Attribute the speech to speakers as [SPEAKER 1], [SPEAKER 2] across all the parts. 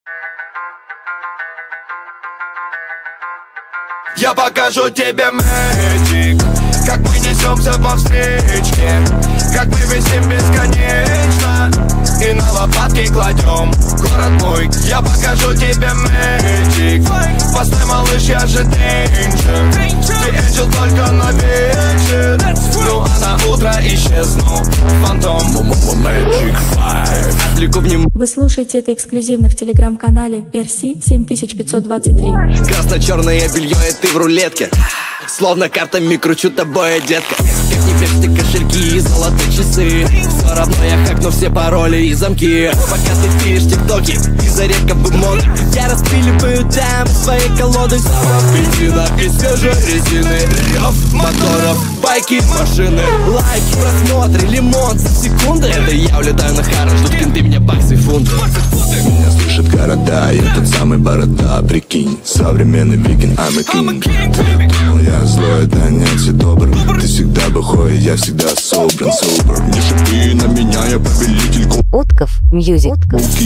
[SPEAKER 1] Я покажу тебе magic, как мы несемся по встречке, как мы висим бесконечно и на лопатки кладем город мой. Я покажу тебе magic. Постой, малыш, я же danger. Ты angel только на вечер, ну а на утро исчезну фантом. Magic 5. Отвлеку внимание.
[SPEAKER 2] Вы слушаете это эксклюзивно в телеграм-канале Перси 7523.
[SPEAKER 3] Красно-черное белье, и ты в рулетке. Словно картами кручу тобой, детка. Как не прячь ты кошельки и золотые часы, все равно я хакну все пароли и замки. Пока ты пишешь тиктоки, ты за редко бы мод. Я распиливаю там свои колоды. Запах бензина и свежей резины, рев моторов, байки, машины. Лайки, просмотры, лимон за секунды. Это я улетаю на Хару, ждут кенты меня баксы и фунты.
[SPEAKER 4] Меня слышат города, я тот самый борода. Прикинь, современный викинг, I'm a king. Думал я злой, да нет, все добр. Ты всегда бухой, я всегда собран, собр. Не шипи на меня, я повелитель
[SPEAKER 5] Утков Мьюзик.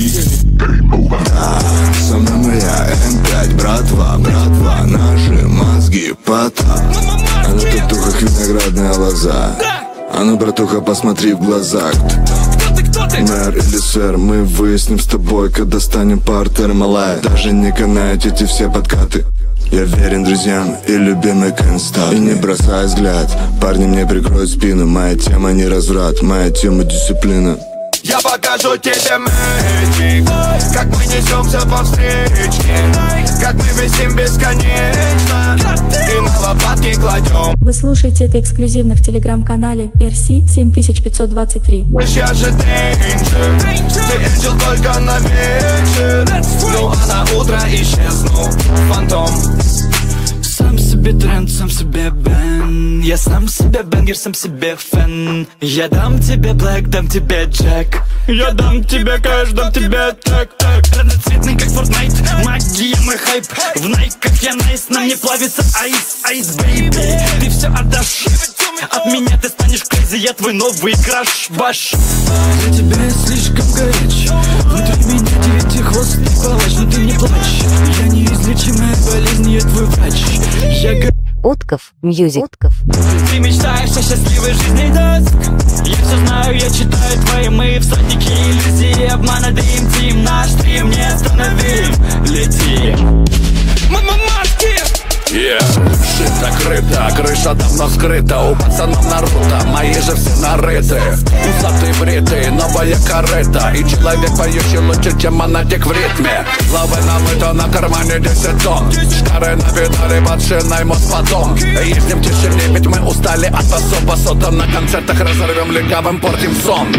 [SPEAKER 4] Да, со мной моя М5, братва, братва. Наши мозги потап. А на татухах виноградная лоза. А ну, братуха, посмотри в глаза. Мэр или сэр, мы выясним с тобой, когда станем партнер, малая. Даже не канают эти все подкаты. Я верен друзьям и любимый can't stop. И не бросай взгляд, парни мне прикроют спину. Моя тема не разврат, моя тема дисциплина.
[SPEAKER 1] Я покажу тебе magic, как мы несемся по встречке, как мы висим бесконечно и на лопатки кладем.
[SPEAKER 2] Вы слушаете это эксклюзивно в телеграм-канале Перси 7523.
[SPEAKER 1] Я же danger, ты angel только на вечер, ну а на утро исчезну фантом.
[SPEAKER 6] Сам себе тренд, сам себе бен. Я сам себе бенгер, сам себе фэн. Я дам тебе блэк, дам тебе джек. Я дам тебе кэш, дам тебе так. Разноцветный, как Fortnite, магия мой хайп. В найках я найс, на мне плавится айс, айс, бейби. Ты все отдашь, от меня ты станешь crazy. Я твой новый краш, баш. Для тебя я слишком горяч. Внутри меня девятихвостый палач. Но ты не плачь, я неизлечимая болезнь, я твой врач.
[SPEAKER 5] Утков Мьюзик.
[SPEAKER 6] Ты мечтаешь о счастливой жизни, доск. Я все знаю, я читаю твои мы всадники иллюзии, обмана, дым, тим, наш стрим не остановим. Летим. Маски!
[SPEAKER 7] Шит закрыта, крыша давно скрыта. У пацанов Наруто, мои же все нарыты. Усатый бритый, новая корыта. И человек поющий лучше, чем монатик в ритме. Лавы намыто, на кармане 10 тонн. Шкары на педали, под шиной мост потом. Ездим в тишине, ведь мы устали от пособа сота. На концертах разорвем легавым, портим сон.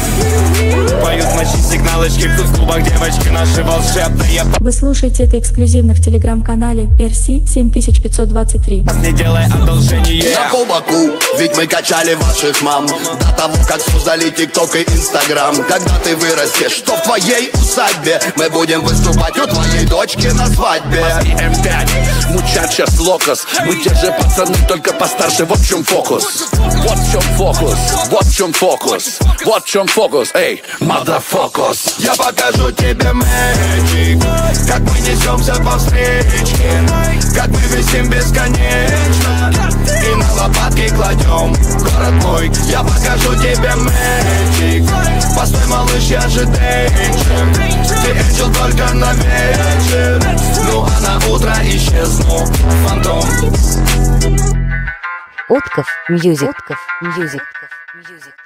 [SPEAKER 6] Поют ночи сигналочки, в клубах девочки наши волшебные.
[SPEAKER 2] Вы слушаете это эксклюзивно в телеграм-канале Перси 7523.
[SPEAKER 6] Не делай одолжение.
[SPEAKER 1] На полбаку, ведь мы качали ваших мам до того, как создали ТикТок и Инстаграм. Когда ты вырастешь, что в твоей усадьбе мы будем выступать у твоей дочки на свадьбе.
[SPEAKER 7] М5, мучачес локос. Мы те же пацаны, только постарше. Вот в чем фокус. Вот в чем фокус. Вот в чем фокус. Вот в чем фокус. Эй, motherfuckers.
[SPEAKER 1] Я покажу тебе magic, как мы несемся по встречке, как мы висим бесконечно и на лопатки кладем город мой. Я покажу тебе magic. Постой, малыш, я же danger. Ты angel только на вечер, ну а на утро исчезну фантом.
[SPEAKER 5] Утков Мьюзик.